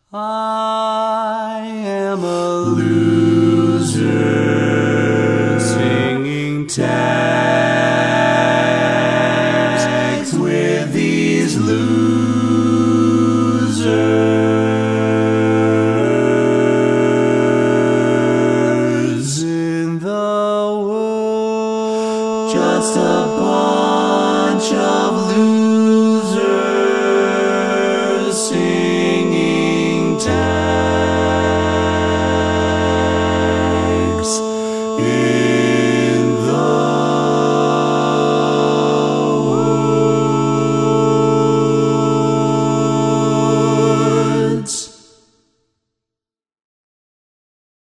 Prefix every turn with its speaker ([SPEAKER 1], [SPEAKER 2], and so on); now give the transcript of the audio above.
[SPEAKER 1] I am a loser singing tags with these losers in the woods. Just a bunch of losers.